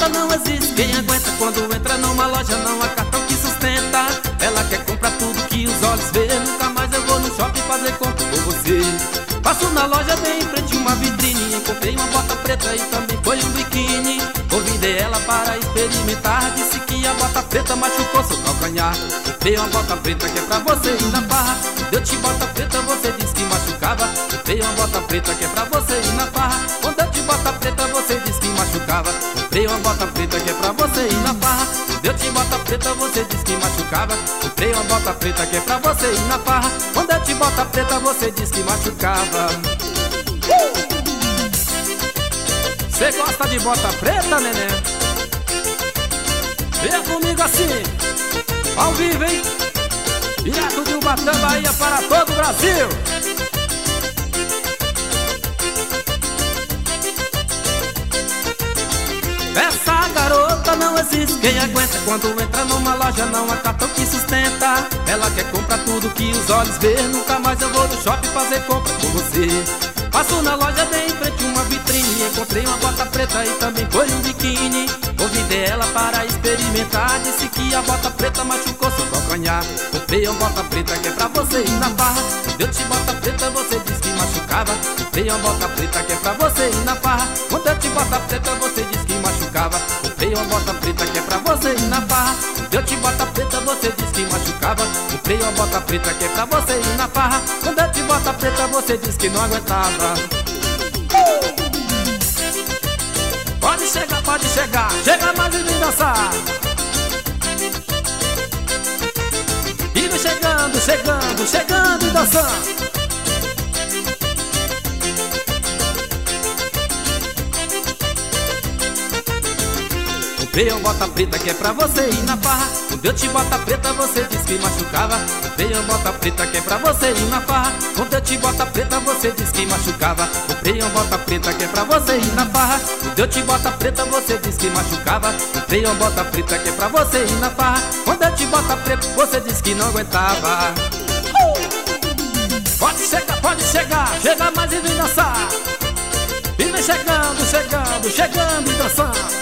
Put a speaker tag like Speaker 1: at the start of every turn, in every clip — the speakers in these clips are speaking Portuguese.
Speaker 1: garota não existe quem aguenta. Quando entra numa loja não há cartão que sustenta. Ela quer comprar tudo que os olhos vê. Nunca mais eu vou no shopping fazer compra com você. Passo na loja, dei em frente uma vitrine. Encontrei uma bota preta e também foi um biquíni. Convidei ela para experimentar. Disse que a bota preta machucou seu calcanhar. Comprei uma bota preta que é pra você ir na farra. Deu-te bota preta, você disse que machucava. Comprei uma bota preta que é pra você ir na farra. Quando eu te bota preta, você disse que machucava. Comprei uma bota preta que é pra você ir na farra. Deu-te bota preta, você disse que machucava. Comprei uma bota preta que é pra você ir na farra. Quando eu te bota preta, você disse que machucava. Cê gosta de bota preta, neném? Venha comigo assim, ao vivo, hein? Direto de Ubatã, Bahia, para todo o Brasil. Essa garota não existe quem aguenta. Quando entra numa loja não há cartão que sustenta. Ela quer comprar tudo que os olhos vê. Nunca mais eu vou no shopping fazer compra com você. Passo na loja, dei em frente uma vitrine. Encontrei uma bota preta e também foi um biquíni. Convidei ela para experimentar. Disse que a bota preta machucou seu calcanhar. Comprei uma bota preta que é pra você ir na farra. Deu-te bota preta, você disse que machucava. Comprei uma bota preta que é pra você ir na farra. Quando eu te bota preta, você disse que machucava. Comprei uma bota preta que é pra você ir na farra. Deu-te bota preta, você disse que machucava. Comprei uma bota preta que é pra você ir na farra. Quando eu te bota preta, você disse que não aguentava. Pode chegar, chega mais e vem dançar. E vem chegando e dançando. Comprei uma bota preta que é pra você ir na farra. Quando eu te bota preta, você disse que machucava. Comprei uma bota preta que é pra você ir na farra. Quando eu te bota preta, você disse que machucava. Comprei uma bota preta que é pra você ir na farra. Quando eu te bota preta, você disse que machucava. Comprei uma bota preta que é pra você ir na farra. Quando eu te bota preta, você disse que não aguentava. Pode chegar, chega mais e vem dançar. E vem chegando e dançando.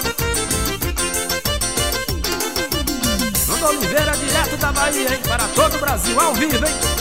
Speaker 1: Oliveira, direto da Bahia, hein? Para todo o Brasil, ao vivo, hein?